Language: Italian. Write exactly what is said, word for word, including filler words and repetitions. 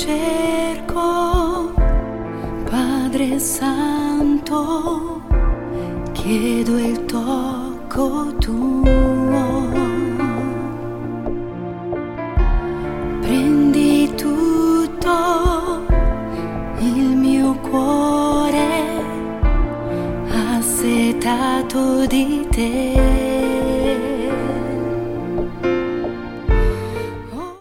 cerco, Padre Santo, chiedo il tocco tuo. Prendi tutto il mio cuore, assetato di te.